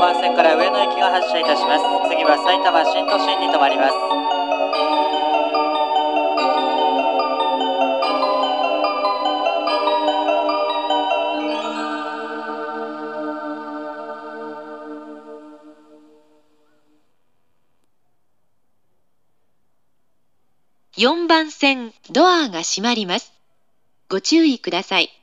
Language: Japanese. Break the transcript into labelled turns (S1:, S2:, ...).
S1: 番線から上野行きが発車いたします。次は埼玉新都心に停まります。
S2: 4番線ドアが閉まります。ご注意ください。